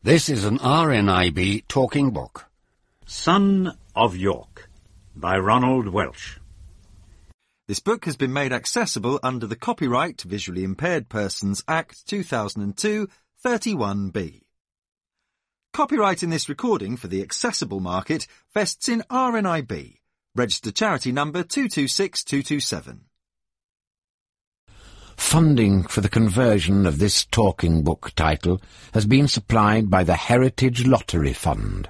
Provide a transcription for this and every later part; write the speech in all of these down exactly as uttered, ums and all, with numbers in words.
This is an R N I B talking book. Son of York by Ronald Welsh. This book has been made accessible under the Copyright to Visually Impaired Persons Act two thousand two, thirty-one B. Copyright in this recording for the accessible market vests in R N I B, registered charity number two two six two two seven. Funding for the conversion of this talking book title has been supplied by the Heritage Lottery Fund.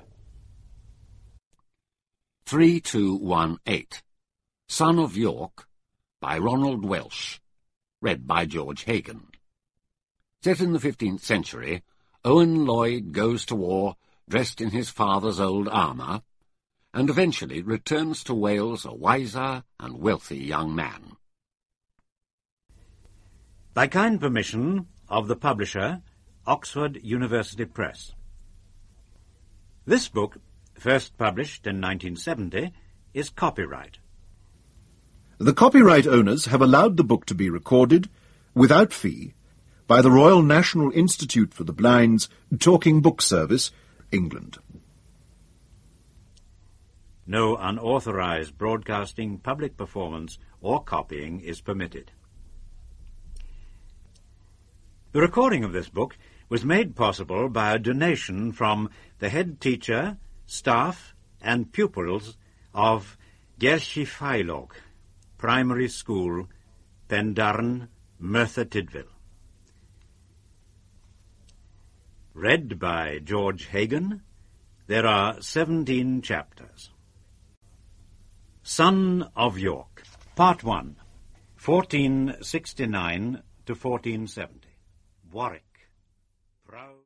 three two one eight Son of York by Ronald Welsh, read by George Hagan. Set in the fifteenth century, Owen Lloyd goes to war dressed in his father's old armour, and eventually returns to Wales a wiser and wealthy young man. By kind permission of the publisher, Oxford University Press. This book, first published in nineteen seventy, is copyright. The copyright owners have allowed the book to be recorded, without fee, by the Royal National Institute for the Blind's Talking Book Service, England. No unauthorized broadcasting, public performance, or copying is permitted. The recording of this book was made possible by a donation from the head teacher, staff, and pupils of Gelshifeilog Primary School, Pendarn, Merthyr Tydfil. Read by George Hagan. There are seventeen chapters. Son of York, Part one, fourteen sixty-nine to fourteen seventy. Warwick, proud...